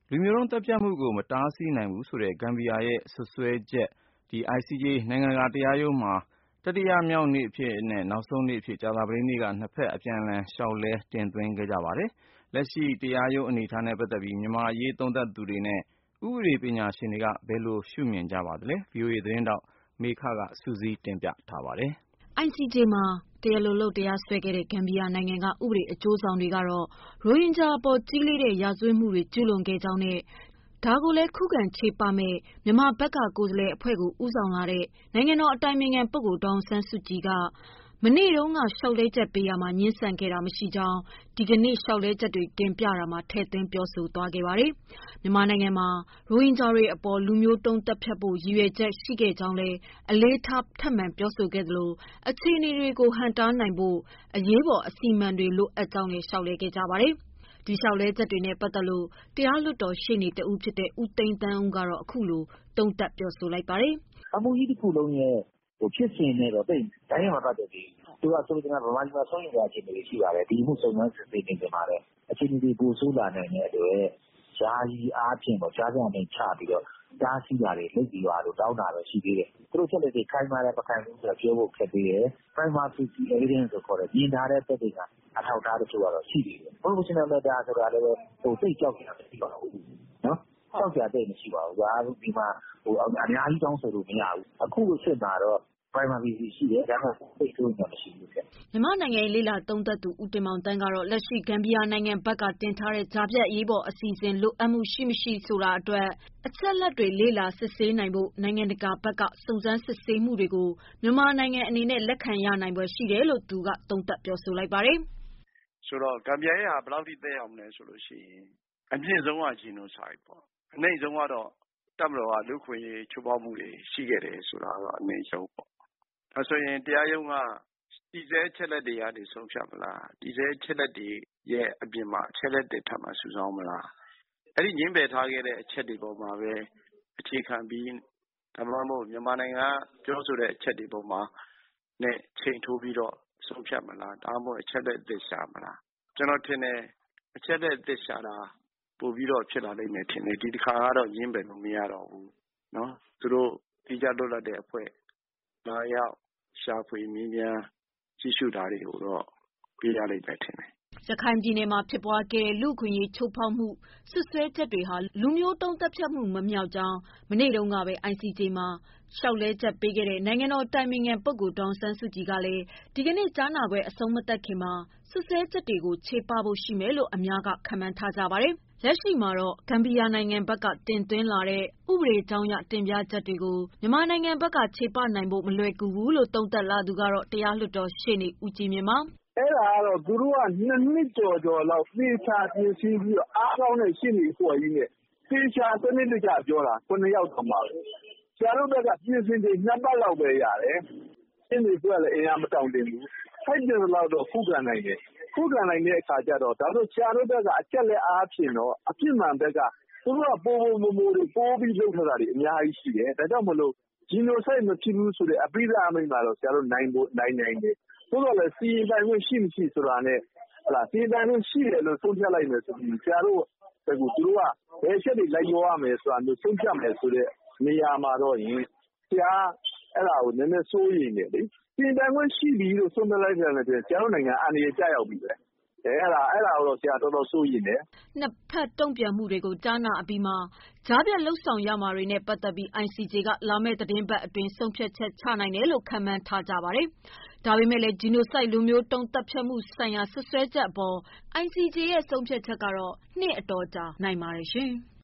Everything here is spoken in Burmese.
လူမျိုးတုန်းသတ်ဖြတ်မှုကိုမတားဆီးနိုင်ဘူးဆိုတဲ့ဂမ်ဘီယာရဲ့စွပ်စွဲချက် ICJ နိုင်ငံတကာတရားရုံးမှာတတိယမြောက်နေ့အဖြစ်နဲ့နောက်ဆုံးနေ့အဖြစ်ကြာသပတေးနေ့ကနှစ်ဖက်အပြန်အလှန်လျှောက်လဲတင်သွင်းခဲ့ကြပါတယ်။ လက်ရှိတရားရုံးအနေအထားနဲ့ပတ်သက်ပြီးမြန်မာအရေးသုံးသပ်သူတွေနဲ့ဥပဒေပညာရှင်တွေကဘယ်လိုရှုမြင်ကြပါသလဲ။ VOA သတင်းထောက်မေခကစုစည်းတင်ပြထားပါတယ်။ ICJ မှာတရားလိုလုပ်တရားစွဲခဲ့တဲ့ဂမ်ဘီယာနိုင်ငံကဥပဒေအကျိုးဆောင်တွေကတော့ရိုဟင်ဂျာအပေါ်ကြီးလေးတဲ့ရာဇဝတ်မှုတွေကျူးလွန်ခဲ့ကြောင်းနဲ့ဒါကိုလည်းခုခံချေပမယ့်မြန်မာဘက်ကကိုယ်စားလှယ်အဖွဲ့ကိုဦးဆောင်လာတဲ့နိုင်ငံတော်အတိုင်ပင်ခံပုဂ္ဂိုလ်ဒေါ်အောင်ဆန်းစုကြည်ကမနေ့တုန်းကလျှောက်လဲချက်ပေးရာမှာငြင်းဆန်ခဲ့တာမရှိကြောင်းဒီကနေ့လျှောက်လဲချက်တွေတင်ပြရာမှာထည့်သွင်းပြောဆိုသွားခဲ့ပါတယ်။ မြန်မာနိုင်ငံမှာရိုဟင်ဂျာတွေအပေါ်လူမျိုးတုန်းသတ်ဖြတ်ဖို့ရည်ရွယ်ချက်ရှိခဲ့ကြောင်းလည်းအလေးထားထပ်မံပြောဆိုခဲ့သလိုအခြေအနေတွေကိုဟန့်တားနိုင်ဖို့အရေးပေါ်အစီအမံတွေလိုအပ်ကြောင်းလည်းလျှောက်လဲခဲ့ကြပါတယ်။ ဒီလျှောက်လဲချက်တွေနဲ့ပတ်သက်လို့တရားလွှတ်တော်ရှေ့နေတဦးဖြစ်တဲ့ဦးသိန်းသန်းဦးကတော့အခုလိုသုံးသပ်ပြောဆိုလိုက်ပါတယ်။ "အမှုကြီးတစ်ခုလုံးရဲ့ဖြစ်စဉ်နဲ့တော့တိုင်းရင်းမပတ်သက်သေးဘူး။သူကဆိုလိုချင်တာဗမာပြည်မှာစိုးရိမ်စရာအခြေအနေတွေရှိပါတယ်။ဒီအမှုစုံစမ်းစစ်ဆေးနေချိန်မှာလည်းအခြေအနေတွေပိုဆိုးလာနိုင်တဲ့အတွက်ယာယီအားဖြင့်ကြားဖြတ်အမိန့်ချပြီးတော့တားဆီးတာတွေလုပ်ပြီးတော့တောင်းတာပဲရှိသေးတယ်။သူတို့ချက်လက်တွေခိုင်မာတယ်မခိုင်ဘူးဆိုတာပြောဖို့ခက်သေးတယ်။ Prima facie evidence လို့ခေါ်တဲ့မြင်သာတဲ့သက်သေကအထောက်အထားတချို့ကတော့ရှိသေးတယ်။ Provisional letter ဆိုတာလည်းသိပ်ကြောက်စရာမရှိပါဘူး။ကြောက်စရာသိပ်မရှိပါဘူး။ဒီမှာအများကြီးတောင်းဆိုလို့မရဘူး။အခုအစ်မှာတော့ Prima facie ရှိတယ်။ဒါပေမဲ့သိပ်စိုးရိမ်စရာမရှိဘူး။မြန်မာနိုင်ငံရေးလေ့လာသုံးသပ်သူဦးတင်မောင်သန်းကတော့လက်ရှိဂမ်ဘီယာနိုင်ငံဘက်ကတင်ထားတဲ့ကြားဖြတ်အရေးပေါ်အစီအစဉ်လိုအပ်မှုရှိမရှိဆိုတာအတွက်အချက်အလက်တွေလေ့လာစစ်ဆေးနိုင်ဖို့နိုင်ငံတကာဘက်ကစုံစမ်းစစ်ဆေးမှုတွေကိုမြန်မာနိုင်ငံအနေနဲ့လက်ခံရနိုင်ဖွယ်ရှိတယ်လို့သူကသုံးသပ်ပြောဆိုလိုက်ပါတယ်။ဆိုတော့ဂမ်ဘီယာရဲ့ဟာဘယ်လောက်ထိသက်ရောက်မလဲဆိုလို့ရှိရင်အမြင့်ဆုံးက genocide ပေါ့။အနိမ့်ဆုံးကတော့တပ်မတော်ကလူ့အခွင့်အရေးချိုးဖောက်မှုတွေရှိခဲ့တယ်ဆိုတာကတော့အနိမ့်ဆုံးပေါ့။ဒါဆိုရင်တရားရုံးကတည်ဆဲအချက်အလက်တွေကနေဆုံးဖြတ်မလား။တည်ဆဲအချက်အလက်တွေရဲ့အပြင်မှာအချက်အလက်တွေထပ်မံစုဆောင်းမလား။အဲ့ဒီငြင်းပယ်ထားခဲ့တဲ့အချက်တွေပေါ်မှာပဲအခြေခံပြီးဒါမှမဟုတ်မြန်မာနိုင်ငံကပြောဆိုတဲ့အချက်တွေပေါ်မှာနဲ့ချိန်ထိုးပြီးတော့ဆုံးဖြတ်မလား။ဒါမှမဟုတ်အချက်အလက်အသစ်ရှာမလား။ကျွန်တော်ထင်တယ်အချက်အလက်အသစ်ရှာတာပိုပြီးတော့ဖြစ်လာလိမ့်မယ်ထင်တယ်။ဒီတစ်ခါကတော့ငြင်းပယ်လို့မရတော့ဘူး။သူတို့တိကျလွတ်လပ်တဲ့အဖွဲ့လာရောက်ရှာဖွေမေးမြန်းကြည့်ရှုတာတွေကိုတော့ပေးရလိမ့်မယ်ထင်တယ်။ရခိုင်ပြည်နယ်မှာဖြစ်ပွားခဲ့တဲ့လူ့အခွင့်အရေးချိုးဖောက်မှုစွပ်စွဲချက်တွေဟာလူမျိုးတုန်းသတ်ဖြတ်မှုမမြောက်ကြောင်းမနေ့တုန်းကပဲ ICJ မှာလျှောက်လဲချက်ပေးခဲ့တဲ့နိုင်ငံတော်အတိုင်ပင်ခံပုဂ္ဂိုလ်ဒေါ်အောင်ဆန်းစုကြည်ကလည်းဒီကနေ့ကြားနာပွဲအဆုံးမသတ်ခင်မှာစွပ်စွဲချက်တွေကိုချေပဖို့ရှိမယ်လို့အများကခန့်မှန်းထားကြပါတယ်။လက်ရှိမှာတော့ဂမ်ဘီယာနိုင်ငံဘက်ကတင်သွင်းလာတဲ့ဥပဒေကြောင်းအရတင်ပြချက်တွေကိုမြန်မာနိုင်ငံဘက်ကချေပနိုင်ဖို့မလွယ်ကူဘူးလို့သုံးသပ်လာသူကတော့တရားလွှတ်တော်ရှေ့နေဦးကြီးမြင့်ပါ။အဲ့ဒါကတော့သူတို့က2 နှစ်ကျော်လောက်သေချာပြင်ဆင်ပြီးတော့အားကောင်းတဲ့ရှင်းနေဖွဲ့ကြီးနဲ့သေချာစနစ်တကျပြောတာ9ယောက်တော့မှာပဲဆရာတို့ဘက်ကပြင်ဆင်ချိန်2ပတ်လောက်ပဲရတယ်ရှင်းနေဖွဲ့လည်းအင်အားမတောင်းတင်ဘူးထိုက်တယ်လို့တော့ခုခံနိုင်တယ်ခုခံနိုင်တဲ့အခါကျတော့ဒါဆိုဆရာတို့ဘက်ကအချက်လက်အားဖြင့်တော့အပြစ်မှန်ဘက်ကသူတို့ကပိုမိုတွေပိုပြီးလှုပ်ထတာတွေအများကြီးရှိတယ်ဒါကြောင့်မလို့genocide မဖြစ်ဘူးဆိုတဲ့အပိဓာအမိန့်မှာတော့ဆရာတို့နိုင်တယ်သို့တော်လည်းစီရင်ပိုင်ခွင့်ရှိမရှိဆိုတာနဲ့စီရင်ပိုင်ခွင့်ရှိတယ်လို့ဆုံးဖြတ်လိုက်မယ်ဆိုရင်ဆရာတို့ဘက်ကသူတို့ကဘယ်ချက်တွေလိုက်ရောရမယ်ဆိုတာမျိုးဆုံးဖြတ်မယ်ဆိုတဲ့နေရာမှာတော့ဆရာအဲ့ဒါကိုနည်းနည်းစိုးရိမ်တယ်လေစီရင်ပိုင်ခွင့်ရှိပြီလို့ဆုံးဖြတ်လိုက်တယ်ဆိုရင်ဆရာတို့နိုင်ငံအန္တရာယ်ကျရောက်ပြီပဲအဲ့ဒါကိုတော့ဆရာတော်တော်စိုးရိမ်တယ်။နှစ်ဖက်တုံ့ပြန်မှုတွေကိုကြားနာအပြီးမှာကြားဖြတ်လုပ်ဆောင်ရမှာတွေနဲ့ပတ်သက်ပြီး ICJ ကလာမယ့်သတင်းပတ်အတွင်းဆုံးဖြတ်ချက်ချနိုင်တယ်လို့ခန့်မှန်းထားကြပါတယ်။ဒါပေမဲ့လည်း genocide လူမျိုးတုန်းသတ်ဖြတ်မှုဆိုင်ရာစွပ်စွဲချက်အပေါ် ICJ ရဲ့ဆုံးဖြတ်ချက်ကတော့နှစ်အတော်ကြာနိုင်ပါတယ်ရှင်။